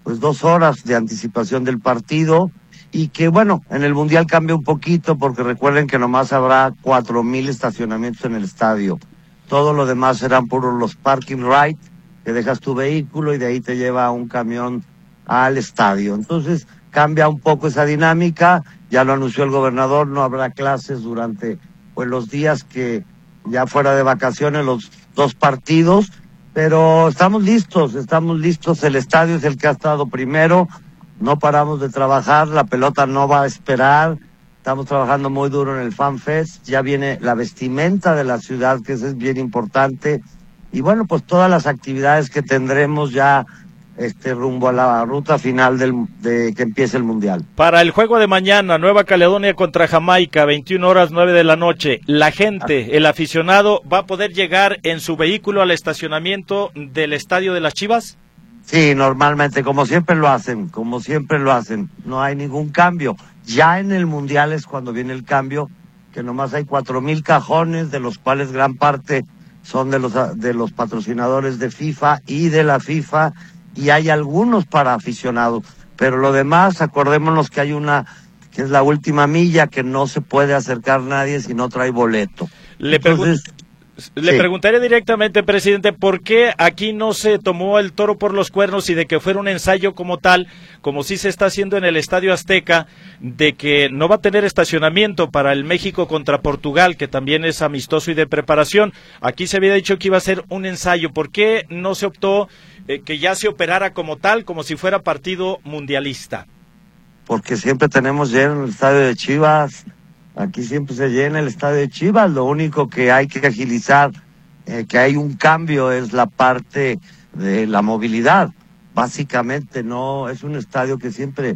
pues dos horas de anticipación del partido, y que bueno, en el Mundial cambia un poquito, porque recuerden que nomás habrá cuatro mil estacionamientos en el estadio. Todo lo demás serán puros los parking right, que dejas tu vehículo y de ahí te lleva un camión al estadio. Entonces cambia un poco esa dinámica, ya lo anunció el gobernador, no habrá clases durante pues los días que ya fuera de vacaciones, los dos partidos, pero estamos listos, estamos listos, el estadio es el que ha estado primero, no paramos de trabajar, la pelota no va a esperar, estamos trabajando muy duro en el Fan Fest, ya viene la vestimenta de la ciudad, que eso es bien importante, y bueno, pues todas las actividades que tendremos ya este rumbo a la ruta final del, de que empiece el Mundial. Para el juego de mañana, Nueva Caledonia contra Jamaica, veintiuna horas nueve de la noche, la gente, el aficionado, ¿va a poder llegar en su vehículo al estacionamiento del Estadio de las Chivas? Sí, normalmente, como siempre lo hacen, como siempre lo hacen, no hay ningún cambio. Ya en el Mundial es cuando viene el cambio, que nomás hay cuatro mil cajones, de los cuales gran parte son de los, de los patrocinadores de FIFA y de la FIFA, y hay algunos para aficionados, pero lo demás, acordémonos que hay una, que es la última milla, que no se puede acercar nadie si no trae boleto. Le Entonces, Le sí. preguntaré directamente, presidente, ¿por qué aquí no se tomó el toro por los cuernos y de que fuera un ensayo como tal, como sí se está haciendo en el Estadio Azteca, de que no va a tener estacionamiento para el México contra Portugal, que también es amistoso y de preparación? Aquí se había dicho que iba a ser un ensayo. ¿Por qué no se optó eh, que ya se operara como tal, como si fuera partido mundialista? Porque siempre tenemos lleno el Estadio de Chivas. Aquí siempre se llena el Estadio de Chivas, lo único que hay que agilizar, eh, que hay un cambio, es la parte de la movilidad. Básicamente no, es un estadio que siempre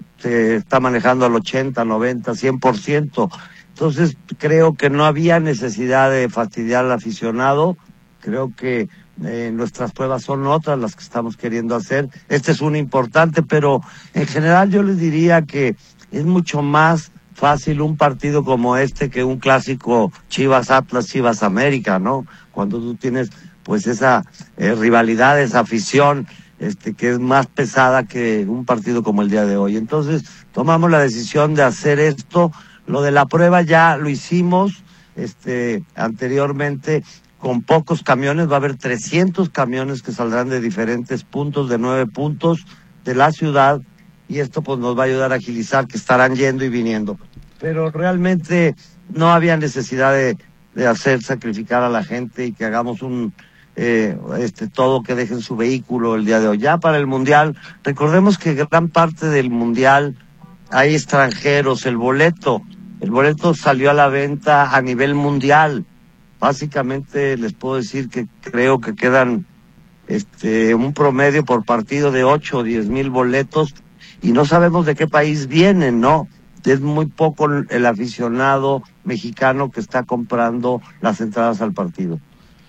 se está manejando al ochenta, noventa, cien por ciento. Entonces creo que no había necesidad de fastidiar al aficionado, creo que eh, nuestras pruebas son otras las que estamos queriendo hacer. Este es un importante, pero en general yo les diría que es mucho más fácil un partido como este que un clásico Chivas Atlas, Chivas América, ¿no? Cuando tú tienes pues esa eh, rivalidad, esa afición, este que es más pesada que un partido como el día de hoy. Entonces tomamos la decisión de hacer esto. Lo de la prueba ya lo hicimos este anteriormente con pocos camiones, va a haber trescientos camiones que saldrán de diferentes puntos, de nueve puntos de la ciudad, y esto pues nos va a ayudar a agilizar, que estarán yendo y viniendo. Pero realmente no había necesidad de, de hacer sacrificar a la gente y que hagamos un eh, este todo que dejen su vehículo el día de hoy. Ya para el Mundial, recordemos que gran parte del Mundial hay extranjeros, el boleto, el boleto salió a la venta a nivel mundial. Básicamente les puedo decir que creo que quedan este un promedio por partido de ocho o diez mil boletos, y no sabemos de qué país vienen, ¿no? Es muy poco el aficionado mexicano que está comprando las entradas al partido.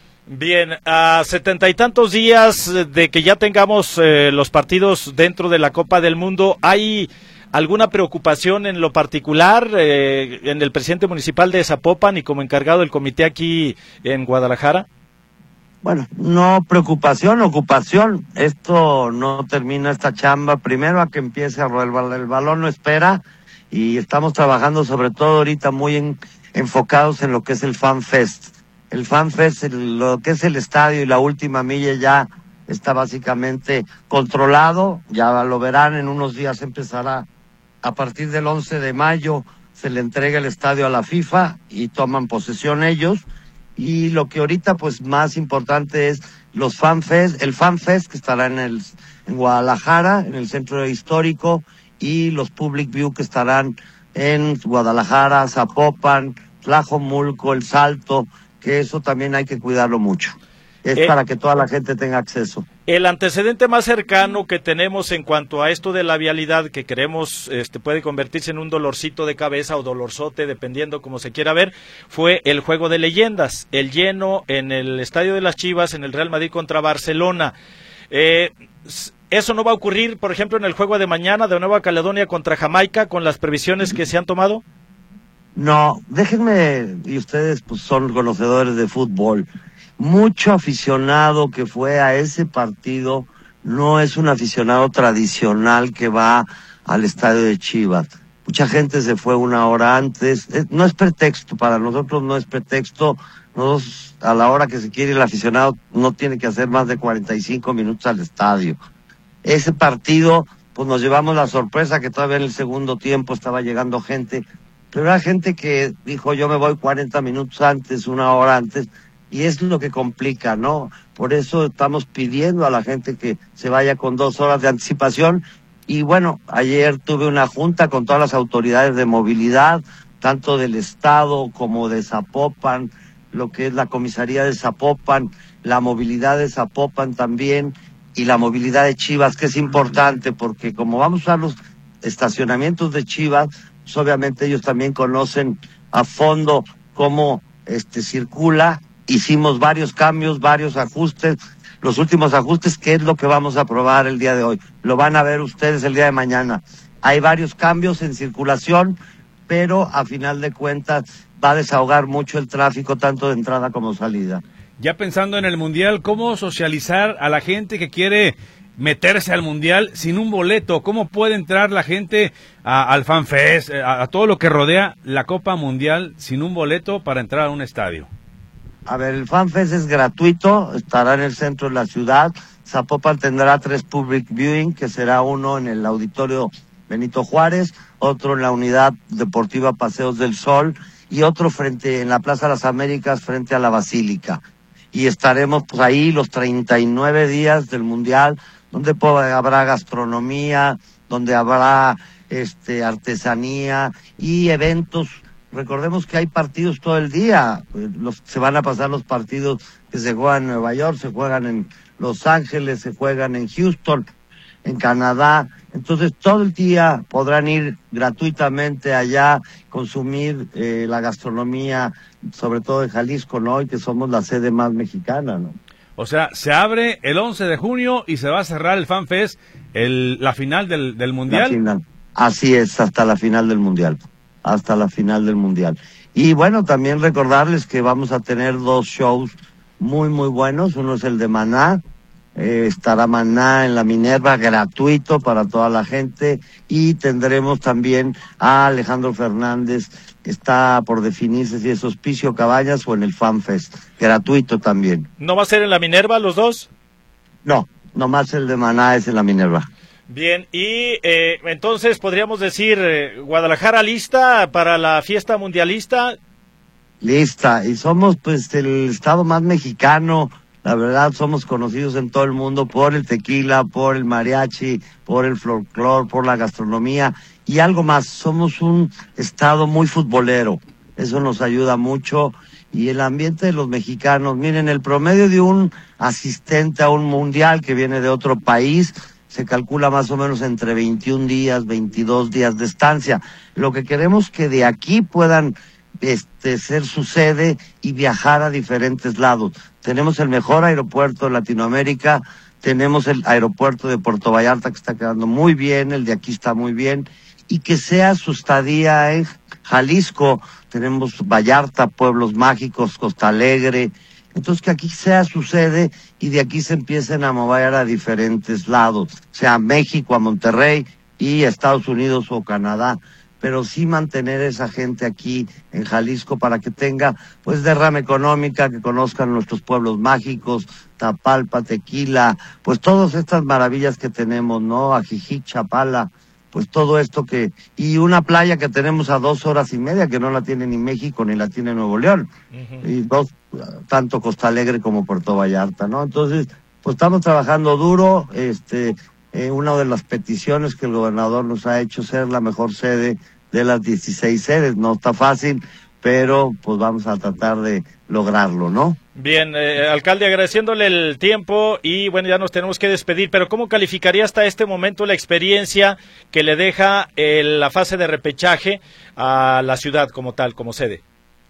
Bien, a setenta y tantos días de que ya tengamos eh, los partidos dentro de la Copa del Mundo, ¿hay alguna preocupación en lo particular eh, en el presidente municipal de Zapopan y como encargado del comité aquí en Guadalajara? Bueno, no preocupación, ocupación. Esto no termina esta chamba. Primero a que empiece a rodar el balón, el balón no espera, y estamos trabajando sobre todo ahorita muy en, enfocados en lo que es el Fan Fest. El Fan Fest, el, lo que es el estadio y la última milla ya está básicamente controlado. Ya lo verán, en unos días empezará. A partir del once de mayo se le entrega el estadio a la FIFA y toman posesión ellos. Y lo que ahorita pues más importante es los Fan Fest, el Fan Fest que estará en el en Guadalajara, en el centro histórico, y los Public View que estarán en Guadalajara, Zapopan, Tlajomulco, El Salto, que eso también hay que cuidarlo mucho. Es eh, para que toda la gente tenga acceso. El antecedente más cercano que tenemos en cuanto a esto de la vialidad, que creemos este, puede convertirse en un dolorcito de cabeza o dolorzote, dependiendo como se quiera ver, fue el juego de leyendas, el lleno en el Estadio de las Chivas, en el Real Madrid contra Barcelona. Eh, ¿Eso no va a ocurrir, por ejemplo, en el juego de mañana de Nueva Caledonia contra Jamaica, con las previsiones que se han tomado? No, déjenme, y ustedes pues son conocedores de fútbol, mucho aficionado que fue a ese partido no es un aficionado tradicional que va al estadio de Chivas. Mucha gente se fue una hora antes. No es pretexto, para nosotros no es pretexto. Nosotros, a la hora que se quiere el aficionado, no tiene que hacer más de cuarenta y cinco minutos al estadio. Ese partido, pues nos llevamos la sorpresa que todavía en el segundo tiempo estaba llegando gente, pero era gente que dijo yo me voy cuarenta minutos antes, una hora antes, y es lo que complica, ¿no? Por eso estamos pidiendo a la gente que se vaya con dos horas de anticipación. Y bueno, ayer tuve una junta con todas las autoridades de movilidad, tanto del Estado como de Zapopan, lo que es la comisaría de Zapopan, la movilidad de Zapopan también, y la movilidad de Chivas, que es importante, porque como vamos a usar los estacionamientos de Chivas, pues obviamente ellos también conocen a fondo cómo este circula. Hicimos varios cambios, varios ajustes, los últimos ajustes, que es lo que vamos a aprobar el día de hoy. Lo van a ver ustedes el día de mañana. Hay varios cambios en circulación, pero a final de cuentas va a desahogar mucho el tráfico, tanto de entrada como salida. Ya pensando en el Mundial, ¿cómo socializar a la gente que quiere meterse al Mundial sin un boleto? ¿Cómo puede entrar la gente a, al FanFest, a, a todo lo que rodea la Copa Mundial sin un boleto para entrar a un estadio? A ver, el FanFest es gratuito, estará en el centro de la ciudad. Zapopan tendrá tres public viewing, que será uno en el Auditorio Benito Juárez, otro en la Unidad Deportiva Paseos del Sol y otro frente en la Plaza de las Américas frente a la Basílica. Y estaremos pues ahí los treinta y nueve días del Mundial, donde pues, habrá gastronomía, donde habrá este artesanía y eventos. Recordemos que hay partidos todo el día, los, se van a pasar los partidos que se juegan en Nueva York, se juegan en Los Ángeles, se juegan en Houston, en Canadá. Entonces todo el día podrán ir gratuitamente allá, consumir eh, la gastronomía, sobre todo de Jalisco, ¿no? Y que somos la sede más mexicana, ¿no? O sea, se abre el once de junio y se va a cerrar el FanFest, el, la final del, del Mundial. La final. Así es, hasta la final del Mundial. hasta la final del Mundial. Y bueno, también recordarles que vamos a tener dos shows muy, muy buenos. Uno es el de Maná, eh, estará Maná en la Minerva, gratuito para toda la gente, y tendremos también a Alejandro Fernández, que está por definirse si es Hospicio Cabañas o en el FanFest, gratuito también. ¿No va a ser en la Minerva los dos? No, nomás el de Maná es en la Minerva. Bien, y eh, entonces podríamos decir, eh, Guadalajara lista para la fiesta mundialista. Lista, y somos pues el estado más mexicano, la verdad somos conocidos en todo el mundo por el tequila, por el mariachi, por el folclor, por la gastronomía y algo más. Somos un estado muy futbolero, eso nos ayuda mucho, y el ambiente de los mexicanos, miren, el promedio de un asistente a un mundial que viene de otro país se calcula más o menos entre veintiún días, veintidós días de estancia. Lo que queremos que de aquí puedan este, ser su sede y viajar a diferentes lados. Tenemos el mejor aeropuerto de Latinoamérica, tenemos el aeropuerto de Puerto Vallarta que está quedando muy bien, el de aquí está muy bien, y que sea su estadía en Jalisco. Tenemos Vallarta, Pueblos Mágicos, Costa Alegre. Entonces que aquí sea su sede y de aquí se empiecen a mover a diferentes lados, sea a México, a Monterrey y a Estados Unidos o Canadá, pero sí mantener esa gente aquí en Jalisco para que tenga pues derrama económica, que conozcan nuestros pueblos mágicos, Tapalpa, Tequila, pues todas estas maravillas que tenemos, ¿no? Ajijic, Chapala, pues todo esto que, y una playa que tenemos a dos horas y media, que no la tiene ni México ni la tiene Nuevo León, uh-huh. y dos, tanto Costa Alegre como Puerto Vallarta, ¿no? Entonces, pues estamos trabajando duro, este, eh, una de las peticiones que el gobernador nos ha hecho ser la mejor sede de las dieciséis sedes, no está fácil, pero pues vamos a tratar de lograrlo, ¿no? Bien, eh, alcalde, agradeciéndole el tiempo y bueno, ya nos tenemos que despedir, pero ¿cómo calificaría hasta este momento la experiencia que le deja eh, la fase de repechaje a la ciudad como tal, como sede?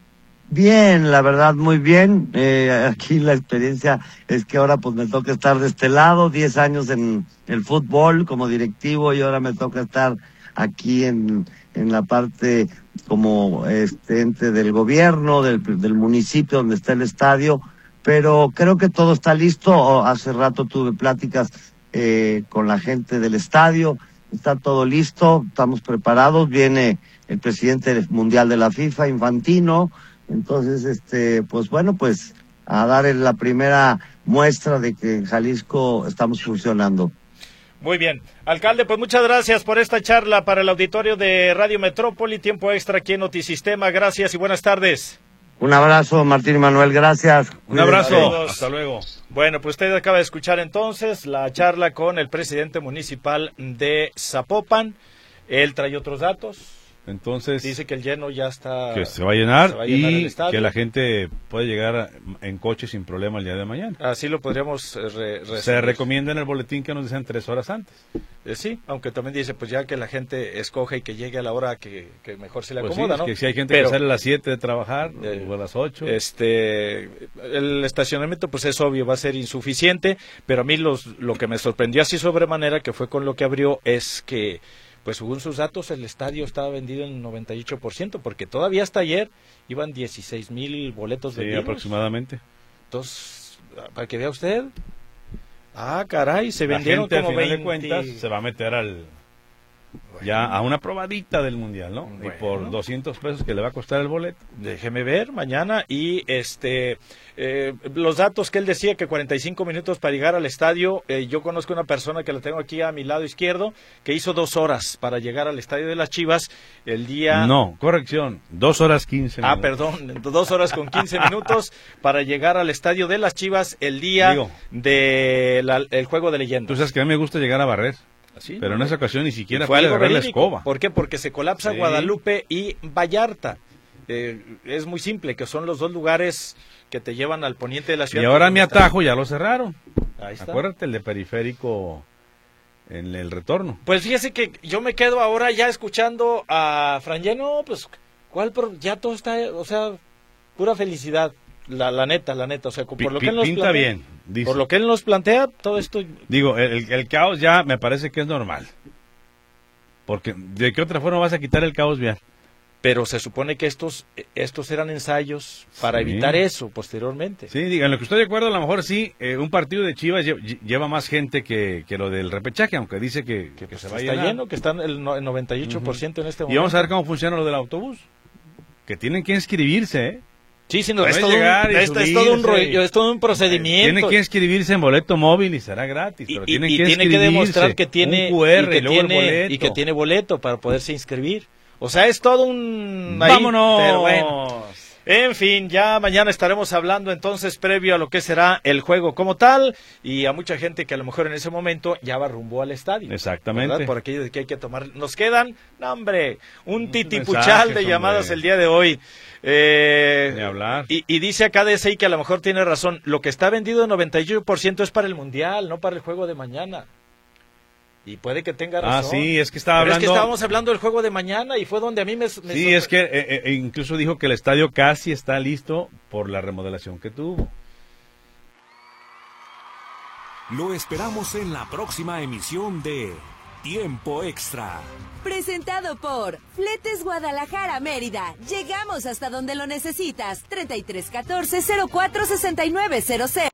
Bien, la verdad, muy bien. Eh, aquí la experiencia es que ahora pues me toca estar de este lado, diez años en el fútbol como directivo, y ahora me toca estar aquí en, en la parte como este ente del gobierno, del, del municipio donde está el estadio, pero creo que todo está listo. Hace rato tuve pláticas eh, con la gente del estadio. Está todo listo, estamos preparados, viene el presidente mundial de la FIFA, Infantino, entonces, este, pues bueno, pues a dar la primera muestra de que en Jalisco estamos funcionando. Muy bien. Alcalde, pues muchas gracias por esta charla para el auditorio de Radio Metrópoli, tiempo extra aquí en Notisistema. Gracias y buenas tardes. Un abrazo, Martín y Manuel, gracias. Un abrazo, Saludos. Hasta luego. Bueno, pues usted acaba de escuchar entonces la charla con el presidente municipal de Zapopan. Él trae otros datos. Entonces, dice que el lleno ya está... Que se va a llenar, se va a llenar y el estadio. que la gente puede llegar en coche sin problema el día de mañana. Así lo podríamos eh, re resumir. Se recomienda en el boletín que nos dicen tres horas antes. Eh, sí, aunque también dice, pues ya que la gente escoge y que llegue a la hora que, que mejor se le Pues acomoda, sí, es ¿no? que si hay gente Pero, que sale a las siete de trabajar, eh, o a las ocho. Este, el estacionamiento, pues es obvio, va a ser insuficiente, pero a mí los, lo que me sorprendió así sobremanera, que fue con lo que abrió, es que, pues según sus datos, el estadio estaba vendido en noventa y ocho por ciento, porque todavía hasta ayer iban dieciséis mil boletos Sí, vendidos. aproximadamente. Entonces, para que vea usted, ah, caray, se La vendieron gente, como al final veinte... de cuentas, se va a meter al ya a una probadita del mundial, ¿no? Bueno. Y por doscientos pesos que le va a costar el boleto. Déjeme ver mañana. Y este eh, los datos que él decía, que cuarenta y cinco minutos para llegar al estadio. Eh, yo conozco una persona que la tengo aquí a mi lado izquierdo, que hizo dos horas para llegar al estadio de las Chivas el día... No, corrección, dos horas quince Ah, minutos. perdón, dos horas con quince minutos para llegar al estadio de las Chivas el día Digo, del juego de Tú leyendas. sabes que a mí me gusta llegar a barrer, ¿Sí? pero en esa ocasión ni siquiera fue fue a algo agarrar la verídico. escoba. ¿Por qué? Porque se colapsa Sí. Guadalupe y Vallarta. Eh, es muy simple, que son los dos lugares que te llevan al poniente de la ciudad. Y ahora mi atajo ya lo cerraron. Ahí está. Acuérdate, el de periférico en el retorno. Pues fíjese que yo me quedo ahora ya escuchando a Fran Lleno, pues, ¿cuál? Pro- ya todo está, o sea, pura felicidad. La, la neta, la neta, o sea, por Pi- lo pi- que él nos pinta plantea, bien, dice. por lo que él nos plantea, todo esto, Digo, el, el caos ya me parece que es normal. Porque ¿de qué otra forma vas a quitar el caos bien? pero se supone que estos, estos eran ensayos para Sí. evitar eso posteriormente. Sí, digan, lo que estoy de acuerdo, a lo mejor sí, eh, un partido de Chivas lle- lleva más gente que, que lo del repechaje, aunque dice que, que, Que se pues va a está llenar. lleno, que están el, no- el noventa y ocho por ciento en este momento. Y vamos a ver cómo funciona lo del autobús. Que tienen que inscribirse, ¿eh? Sí, sí, no, Puedes es, todo un, llegar y es, es todo un subirse. rollo, es todo un procedimiento. Tienen que inscribirse en boleto móvil y será gratis, y, pero y- tienen y que tiene que inscribirse. demostrar que tiene, un cu erre y que y luego el tiene, boleto. y que tiene boleto para poderse inscribir. O sea, es todo un... ahí, ¡Vámonos! pero bueno. En fin, ya mañana estaremos hablando entonces previo a lo que será el juego como tal y a mucha gente que a lo mejor en ese momento ya va rumbo al estadio. Exactamente. ¿Verdad? Por aquello de que hay que tomar... Nos quedan, no hombre, un Muchos titipuchal mensajes, de llamadas hombre. el día de hoy. Eh, Ni hablar. Y, y dice acá D S I que a lo mejor tiene razón. Lo que está vendido en noventa y ocho por ciento es para el Mundial, no para el juego de mañana. Y puede que tenga Ah, razón. sí, es que estaba Pero hablando... es que estábamos hablando del juego de mañana y fue donde a mí me... me Sí, sorpre- es que eh, eh, incluso dijo que el estadio casi está listo por la remodelación que tuvo. Lo esperamos en la próxima emisión de Tiempo Extra. Presentado por Fletes Guadalajara Mérida. Llegamos hasta donde lo necesitas. treinta y tres catorce cero cuatro sesenta y nueve cero cero.